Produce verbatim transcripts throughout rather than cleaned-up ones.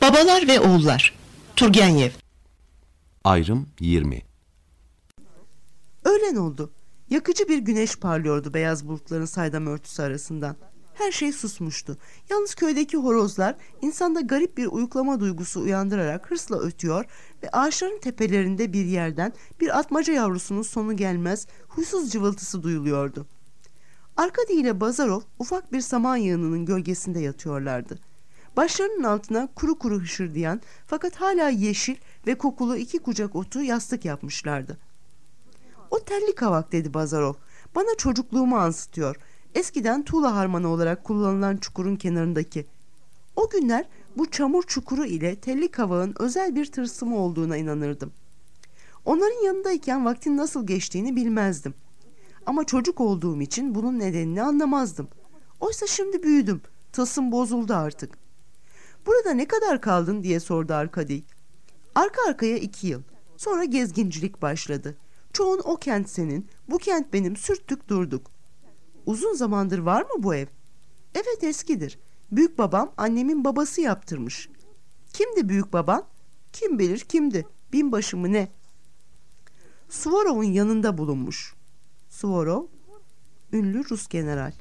Babalar ve Oğullar. Turgenev. Ayrım yirmi. Öğlen oldu. Yakıcı bir güneş parlıyordu beyaz bulutların saydam örtüsü arasından. Her şey susmuştu. Yalnız köydeki horozlar insanda garip bir uyuklama duygusu uyandırarak hırsla ötüyor ve ağaçların tepelerinde bir yerden bir atmaca yavrusunun sonu gelmez huysuz cıvıltısı duyuluyordu. Arkadi ile Bazarov ufak bir saman yığınının gölgesinde yatıyorlardı. Başlarının altına kuru kuru hışırdayan fakat hala yeşil ve kokulu iki kucak otu yastık yapmışlardı. "O telli kavak," dedi Bazarov. "Bana çocukluğumu ansıtıyor. Eskiden tuğla harmanı olarak kullanılan çukurun kenarındaki. O günler bu çamur çukuru ile telli kavağın özel bir tılsımı olduğuna inanırdım. Onların yanındayken vaktin nasıl geçtiğini bilmezdim. Ama çocuk olduğum için bunun nedenini anlamazdım. Oysa şimdi büyüdüm. Tılsım bozuldu artık." "Burada ne kadar kaldın?" diye sordu Arkadi. "Arka arkaya iki yıl. Sonra gezgincilik başladı. Çoğun o kent senin, bu kent benim, sürttük durduk." "Uzun zamandır var mı bu ev?" "Evet, eskidir. Büyük babam annemin babası yaptırmış." "Kimdi büyük baban?" "Kim bilir kimdi. Binbaşı mı ne?" "Suvorov'un yanında bulunmuş." Suvorov, ünlü Rus general.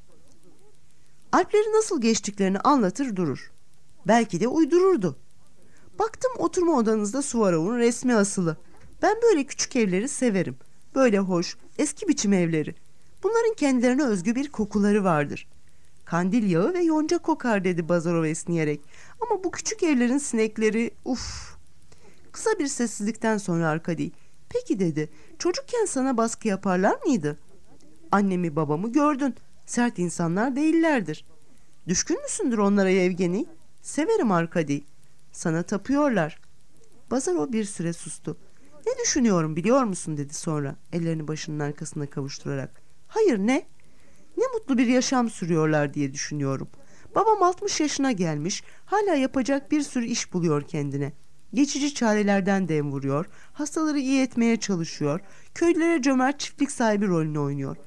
Alpleri nasıl geçtiklerini anlatır durur. Belki de uydururdu. "Baktım oturma odanızda Suvorov'un resmi asılı. Ben böyle küçük evleri severim. Böyle hoş, eski biçim evleri. Bunların kendilerine özgü bir kokuları vardır. Kandil yağı ve yonca kokar," dedi Bazarov esniyerek. "Ama bu küçük evlerin sinekleri, uf." Kısa bir sessizlikten sonra Arkadi, "Peki," dedi, "çocukken sana baskı yaparlar mıydı?" "Annemi babamı gördün. Sert insanlar değillerdir." "Düşkün müsündür onlara Yevgeni?" "Severim Arkadi." "Sana tapıyorlar." Bazarov bir süre sustu. "Ne düşünüyorum biliyor musun?" dedi sonra ellerini başının arkasına kavuşturarak. "Hayır, ne?" "Ne mutlu bir yaşam sürüyorlar diye düşünüyorum. Babam altmış yaşına gelmiş, hala yapacak bir sürü iş buluyor kendine. Geçici çarelerden dem vuruyor, hastaları iyi etmeye çalışıyor, köylülere cömert çiftlik sahibi rolünü oynuyor.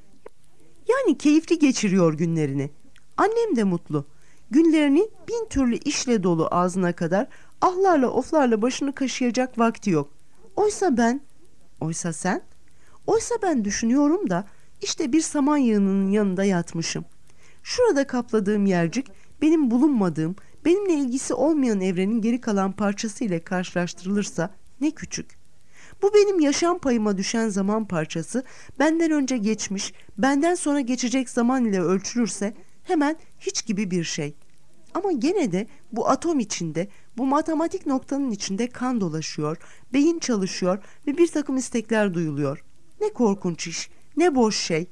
Yani keyifli geçiriyor günlerini. Annem de mutlu. Günlerini bin türlü işle dolu ağzına kadar, ahlarla oflarla başını kaşıyacak vakti yok. Oysa ben, oysa sen, oysa ben düşünüyorum da işte bir saman yığınının yanında yatmışım. Şurada kapladığım yercik benim bulunmadığım, benimle ilgisi olmayan evrenin geri kalan parçası ile karşılaştırılırsa ne küçük. Bu benim yaşam payıma düşen zaman parçası benden önce geçmiş, benden sonra geçecek zaman ile ölçülürse hemen hiç gibi bir şey. Ama gene de bu atom içinde, bu matematik noktanın içinde kan dolaşıyor, beyin çalışıyor ve bir takım istekler duyuluyor. Ne korkunç iş, ne boş şey.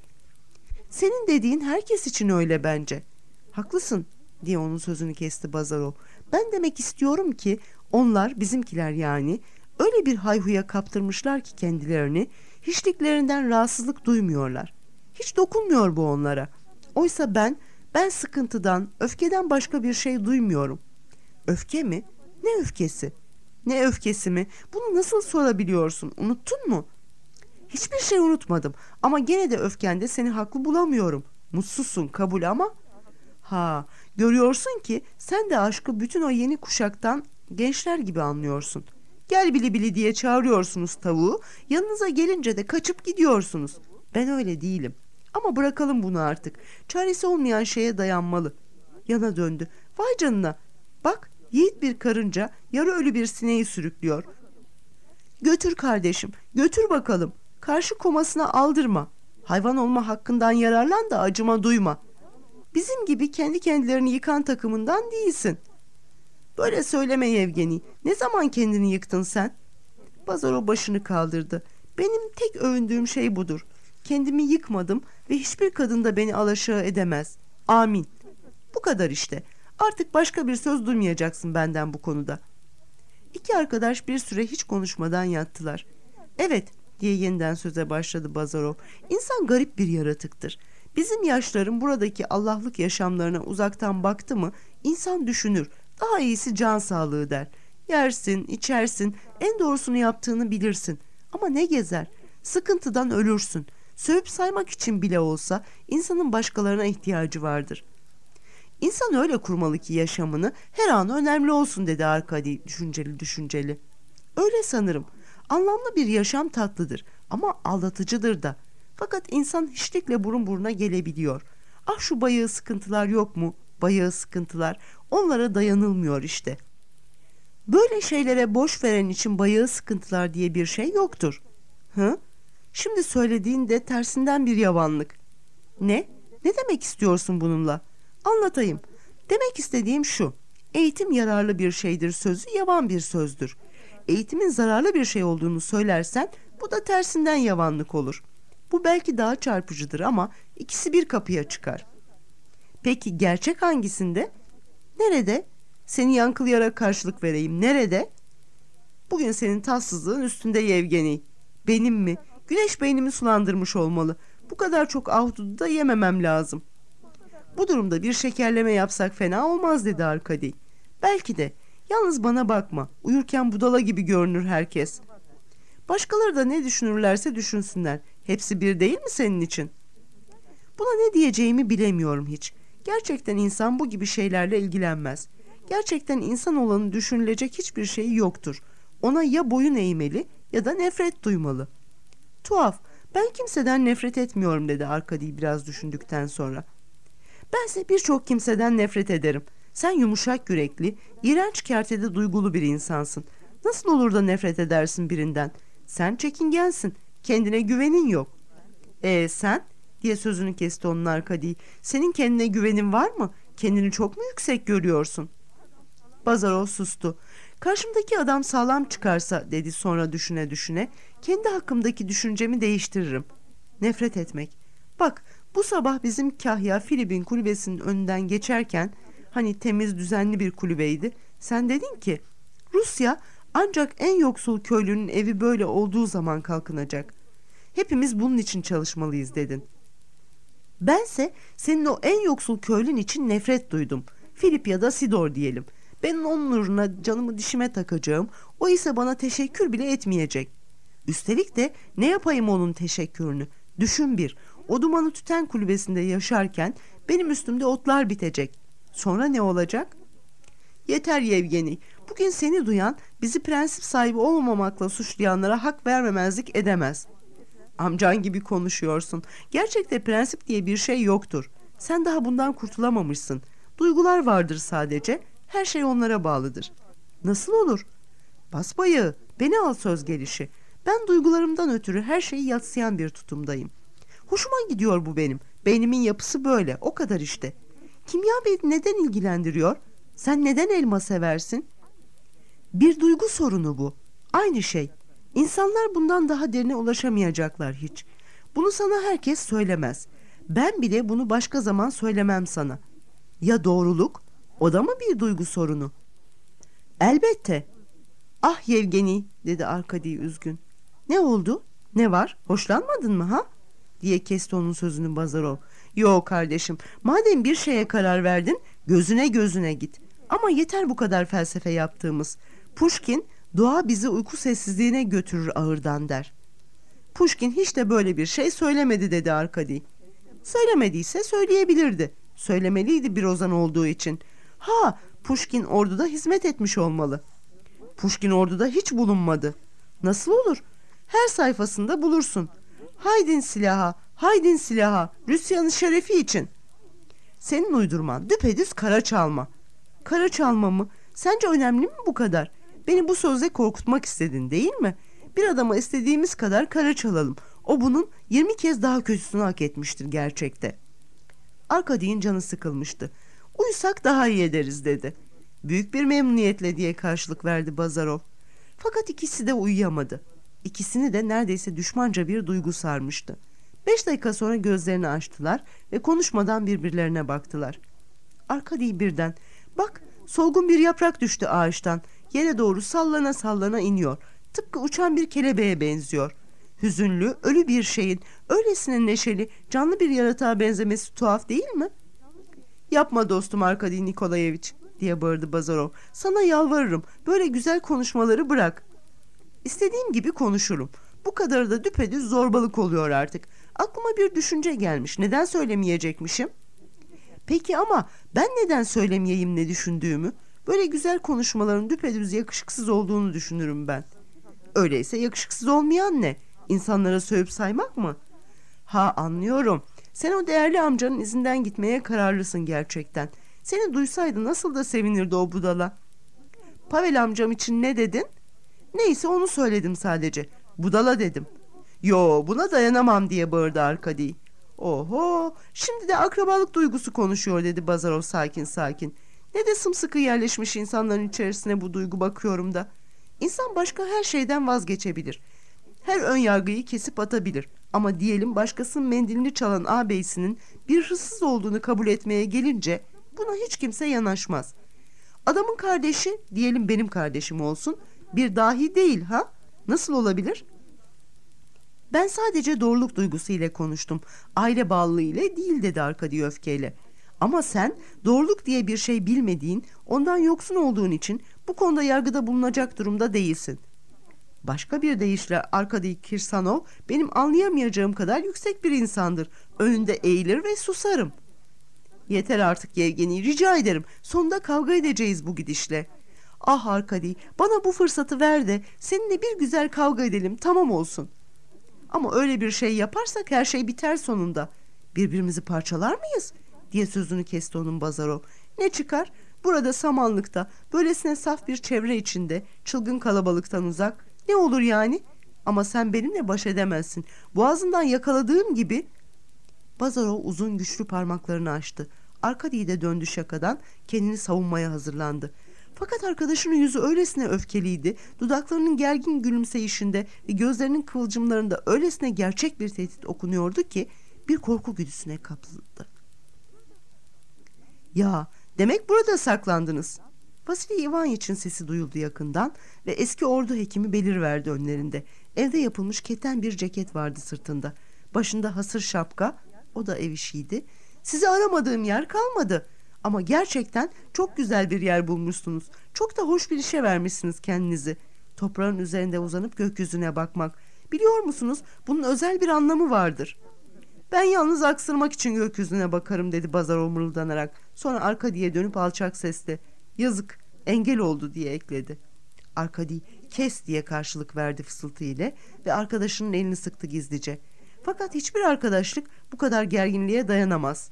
Senin dediğin herkes için öyle bence." "Haklısın," diye onun sözünü kesti Bazarov. "Ben demek istiyorum ki onlar, bizimkiler yani, öyle bir hayhuya kaptırmışlar ki kendilerini, hiçliklerinden rahatsızlık duymuyorlar. Hiç dokunmuyor bu onlara. Oysa ben, ben sıkıntıdan, öfkeden başka bir şey duymuyorum." "Öfke mi? Ne öfkesi?" "Ne öfkesi mi? Bunu nasıl sorabiliyorsun? Unuttun mu?" "Hiçbir şey unutmadım ama gene de öfkende seni haklı bulamıyorum. Mutsuzsun, kabul, ama..." "Ha, görüyorsun ki sen de aşkı bütün o yeni kuşaktan gençler gibi anlıyorsun. Gel bili bili diye çağırıyorsunuz tavuğu, yanınıza gelince de kaçıp gidiyorsunuz. Ben öyle değilim. Ama bırakalım bunu artık. Çaresi olmayan şeye dayanmalı." Yana döndü. "Vay canına, bak, yiğit bir karınca yarı ölü bir sineği sürüklüyor. Götür kardeşim, götür bakalım. Karşı komasına aldırma. Hayvan olma hakkından yararlan da acıma duyma. Bizim gibi kendi kendilerini yıkan takımından değilsin." "Böyle söyleme Yevgeni. Ne zaman kendini yıktın sen?" Bazarov başını kaldırdı. "Benim tek övündüğüm şey budur. Kendimi yıkmadım ve hiçbir kadın da beni alaşağı edemez. Amin. Bu kadar işte. Artık başka bir söz duymayacaksın benden bu konuda." İki arkadaş bir süre hiç konuşmadan yattılar. "Evet," diye yeniden söze başladı Bazarov. "İnsan garip bir yaratıktır. Bizim yaşların buradaki Allah'lık yaşamlarına uzaktan baktı mı insan düşünür. Daha iyisi can sağlığı der. Yersin, içersin, en doğrusunu yaptığını bilirsin. Ama ne gezer? Sıkıntıdan ölürsün. Sövüp saymak için bile olsa insanın başkalarına ihtiyacı vardır. İnsan öyle kurmalı ki yaşamını her an önemli olsun dedi Arkadi düşünceli düşünceli. Öyle sanırım. Anlamlı bir yaşam tatlıdır ama aldatıcıdır da. Fakat insan hiçlikle burun buruna gelebiliyor. Ah şu bayağı sıkıntılar yok mu? Bayağı sıkıntılar. Onlara dayanılmıyor işte. Böyle şeylere boş veren için bayağı sıkıntılar diye bir şey yoktur. Hı? Şimdi söylediğin de tersinden bir yavanlık. Ne? Ne demek istiyorsun bununla? Anlatayım. Demek istediğim şu. Eğitim yararlı bir şeydir sözü yavan bir sözdür. Eğitimin zararlı bir şey olduğunu söylersen bu da tersinden yavanlık olur. Bu belki daha çarpıcıdır ama ikisi bir kapıya çıkar. Peki gerçek hangisinde? Nerede? Seni yankılayarak karşılık vereyim. Nerede? Bugün senin tatsızlığın üstünde Yevgeni. Benim mi? Güneş beynimi sulandırmış olmalı. Bu kadar çok ahududu da yememem lazım. Bu durumda bir şekerleme yapsak fena olmaz dedi Arkadi. Belki de. Yalnız bana bakma. Uyurken budala gibi görünür herkes. Başkaları da ne düşünürlerse düşünsünler. Hepsi bir değil mi senin için? Buna ne diyeceğimi bilemiyorum hiç. Gerçekten insan bu gibi şeylerle ilgilenmez. Gerçekten insan olanı düşünülecek hiçbir şey yoktur. Ona ya boyun eğmeli ya da nefret duymalı. Tuhaf. Ben kimseden nefret etmiyorum dedi Arkadi biraz düşündükten sonra. Bense birçok kimseden nefret ederim. Sen yumuşak yürekli, iğrenç kertede duygulu bir insansın. Nasıl olur da nefret edersin birinden? Sen çekingensin. Kendine güvenin yok. Ee sen? Diye sözünü kesti onun Arkadi. Senin kendine güvenin var mı? Kendini çok mu yüksek görüyorsun? Bazarov sustu. Karşımdaki adam sağlam çıkarsa dedi sonra düşüne düşüne. Kendi hakkımdaki düşüncemi değiştiririm. Nefret etmek. Bak bu sabah bizim Kahya Filip'in kulübesinin önünden geçerken hani temiz düzenli bir kulübeydi. Sen dedin ki Rusya ancak en yoksul köylünün evi böyle olduğu zaman kalkınacak. Hepimiz bunun için çalışmalıyız dedin. Bense senin o en yoksul köylün için nefret duydum. Filip ya da Sidor diyelim. Ben onun uğruna canımı dişime takacağım. O ise bana teşekkür bile etmeyecek. Üstelik de ne yapayım onun teşekkürünü? Düşün bir. O dumanı tüten kulübesinde yaşarken benim üstümde otlar bitecek. Sonra ne olacak? Yeter Yevgeni. Bugün seni duyan bizi prensip sahibi olmamakla suçlayanlara hak vermemezlik edemez. Amcan gibi konuşuyorsun. Gerçekte prensip diye bir şey yoktur. Sen daha bundan kurtulamamışsın. Duygular vardır sadece. Her şey onlara bağlıdır. Nasıl olur? Basbayağı, beni al söz gelişi. Ben duygularımdan ötürü her şeyi yadsıyan bir tutumdayım. Hoşuma gidiyor bu benim. Beynimin yapısı böyle, o kadar işte. Kimya beni neden ilgilendiriyor? Sen neden elma seversin? Bir duygu sorunu bu. Aynı şey. İnsanlar bundan daha derine ulaşamayacaklar hiç. Bunu sana herkes söylemez. Ben bile bunu başka zaman söylemem sana. Ya doğruluk? O da mı bir duygu sorunu? Elbette. Ah Yevgeni dedi Arkadi üzgün. Ne oldu? Ne var? Hoşlanmadın mı ha? Diye kesti onun sözünü Bazarov. Yo kardeşim, madem bir şeye karar verdin gözüne gözüne git. Ama yeter bu kadar felsefe yaptığımız. Pushkin doğa bizi uyku sessizliğine götürür ağırdan der. Pushkin hiç de böyle bir şey söylemedi dedi Arkadi. Söylemediyse söyleyebilirdi. Söylemeliydi bir ozan olduğu için. Ha, Pushkin orduda hizmet etmiş olmalı. Pushkin orduda hiç bulunmadı. Nasıl olur? Her sayfasında bulursun. Haydin silaha, haydin silaha, Rusya'nın şerefi için. Senin uydurman düpedüz kara çalma. Kara çalma mı? Sence önemli mi bu kadar? Beni bu sözle korkutmak istedin değil mi? Bir adama istediğimiz kadar kara çalalım. O bunun yirmi kez daha kötüsünü hak etmiştir gerçekte. Arkadi'nin canı sıkılmıştı. Uyusak daha iyi ederiz dedi. Büyük bir memnuniyetle diye karşılık verdi Bazarov. Fakat ikisi de uyuyamadı. İkisini de neredeyse düşmanca bir duygu sarmıştı. Beş dakika sonra gözlerini açtılar ve konuşmadan birbirlerine baktılar. Arkadi birden, bak solgun bir yaprak düştü ağaçtan, yere doğru sallana sallana iniyor. Tıpkı uçan bir kelebeğe benziyor. Hüzünlü, ölü bir şeyin öylesine neşeli, canlı bir yaratığa benzemesi tuhaf değil mi? Yapma dostum Arkadi Nikolayeviç diye bağırdı Bazarov. Sana yalvarırım, böyle güzel konuşmaları bırak. İstediğim gibi konuşurum. Bu kadarı da düpedüz zorbalık oluyor artık. Aklıma bir düşünce gelmiş. Neden söylemeyecekmişim? Peki ama ben neden söylemeyeyim ne düşündüğümü? Böyle güzel konuşmaların düpedüz yakışıksız olduğunu düşünürüm ben. Öyleyse yakışıksız olmayan ne? İnsanlara sövüp saymak mı? Ha, anlıyorum. Sen o değerli amcanın izinden gitmeye kararlısın gerçekten. Seni duysaydı nasıl da sevinirdi o budala. Pavel amcam için ne dedin? Neyse, onu söyledim sadece. Budala dedim. Yo, buna dayanamam diye bağırdı Arkadi. Oho, şimdi de akrabalık duygusu konuşuyor dedi Bazarov sakin sakin. Ne de sımsıkı yerleşmiş insanların içerisine bu duygu, bakıyorum da. İnsan başka her şeyden vazgeçebilir. Her ön yargıyı kesip atabilir. Ama diyelim başkasının mendilini çalan ağabeyisinin bir hırsız olduğunu kabul etmeye gelince buna hiç kimse yanaşmaz. Adamın kardeşi, diyelim benim kardeşim olsun, bir dahi değil ha? Nasıl olabilir? Ben sadece doğruluk duygusu ile konuştum. Aile bağlılığı ile değil dedi Arkadi öfkeyle. Ama sen doğruluk diye bir şey bilmediğin, ondan yoksun olduğun için bu konuda yargıda bulunacak durumda değilsin. Başka bir deyişle Arkadi Kirsanov benim anlayamayacağım kadar yüksek bir insandır. Önünde eğilir ve susarım. Yeter artık Yevgeni, rica ederim. Sonunda kavga edeceğiz bu gidişle. Ah Arkadi, bana bu fırsatı ver de seninle bir güzel kavga edelim, tamam olsun. Ama öyle bir şey yaparsak her şey biter sonunda. Birbirimizi parçalar mıyız? Diye sözünü kesti onun Bazarov. Ne çıkar? Burada samanlıkta, böylesine saf bir çevre içinde, çılgın kalabalıktan uzak. Ne olur yani? Ama sen benimle baş edemezsin. Boğazından yakaladığım gibi... Bazarov uzun güçlü parmaklarını açtı. Arkadi de döndü şakadan, kendini savunmaya hazırlandı. Fakat arkadaşının yüzü öylesine öfkeliydi, dudaklarının gergin gülümseyişinde ve gözlerinin kıvılcımlarında öylesine gerçek bir tehdit okunuyordu ki bir korku güdüsüne kapıldı. Ya, demek burada saklandınız. Vasili Ivaniç'in sesi duyuldu yakından ve eski ordu hekimi beliriverdi önlerinde. Evde yapılmış keten bir ceket vardı sırtında. Başında hasır şapka, o da ev işiydi. Sizi aramadığım yer kalmadı. Ama gerçekten çok güzel bir yer bulmuşsunuz. Çok da hoş bir işe vermişsiniz kendinizi. Toprağın üzerinde uzanıp gökyüzüne bakmak. Biliyor musunuz, bunun özel bir anlamı vardır. Ben yalnız aksırmak için gökyüzüne bakarım dedi Bazarov mırıldanarak. Sonra Arkadi'ye dönüp alçak sesle, yazık, engel oldu diye ekledi. Arkadi kes diye karşılık verdi fısıltı ile ve arkadaşının elini sıktı gizlice. Fakat hiçbir arkadaşlık bu kadar gerginliğe dayanamaz.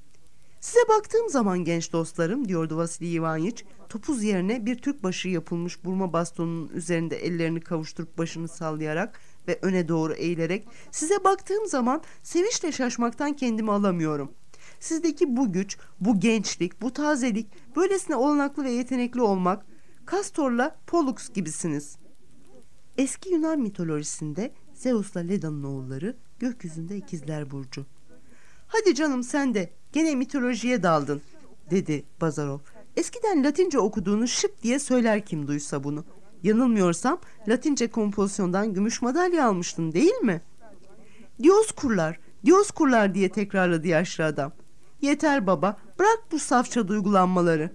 Size baktığım zaman genç dostlarım, diyordu Vasili Ivaniç, topuz yerine bir Türk başı yapılmış burma bastonunun üzerinde ellerini kavuşturup başını sallayarak ve öne doğru eğilerek, size baktığım zaman sevinçle şaşmaktan kendimi alamıyorum. Sizdeki bu güç, bu gençlik, bu tazelik, böylesine olanaklı ve yetenekli olmak, Kastor'la Pollux gibisiniz. Eski Yunan mitolojisinde Zeus'la Leda'nın oğulları gökyüzünde ikizler burcu. Hadi canım sen de gene mitolojiye daldın dedi Bazarov. Eskiden Latince okuduğunu şıp diye söyler kim duysa bunu. Yanılmıyorsam Latince kompozisyondan gümüş madalya almıştın değil mi? Dioskurlar, Dioskurlar diye tekrarladı yaşlı adam. Yeter baba, bırak bu safça duygulanmaları.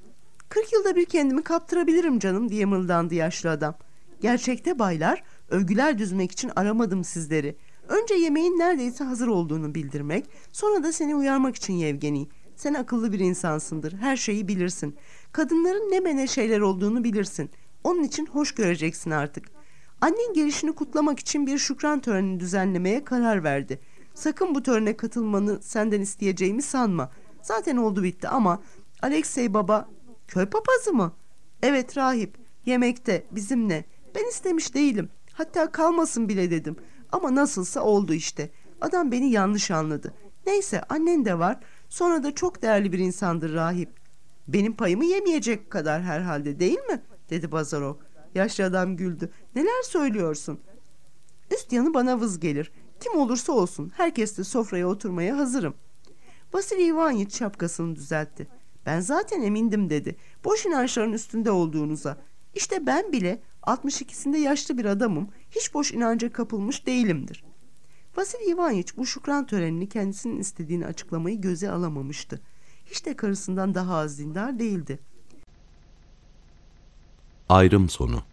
Kırk yılda bir kendimi kaptırabilirim canım diye mırıldandı yaşlı adam. Gerçekte baylar, övgüler düzmek için aramadım sizleri. Önce yemeğin neredeyse hazır olduğunu bildirmek, sonra da seni uyarmak için Yevgeni. Sen akıllı bir insansındır, her şeyi bilirsin. Kadınların ne mene şeyler olduğunu bilirsin. Onun için hoş göreceksin artık. Annen gelişini kutlamak için bir şükran töreni düzenlemeye karar verdi. Sakın bu törene katılmanı senden isteyeceğimi sanma. Zaten oldu bitti ama Alexey baba, köy papazı mı? Evet, rahip, yemekte, bizimle. Ben istemiş değilim. Hatta kalmasın bile dedim. Ama nasılsa oldu işte. Adam beni yanlış anladı. Neyse, annen de var. Sonra da çok değerli bir insandır rahip. Benim payımı yemeyecek kadar herhalde, değil mi? Dedi Bazarov. Yaşlı adam güldü. Neler söylüyorsun? Üst yanı bana vız gelir. Kim olursa olsun herkes de sofraya oturmaya hazırım. Vasili Ivaniç şapkasını düzeltti. Ben zaten emindim dedi. Boş inançların üstünde olduğunuza. İşte ben bile altmış ikisinde yaşlı bir adamım. Hiç boş inanca kapılmış değilimdir. Vasili Ivaniç bu şükran törenini kendisinin istediğini açıklamayı göze alamamıştı. Hiç de karısından daha az dindar değildi. Ayrım sonu.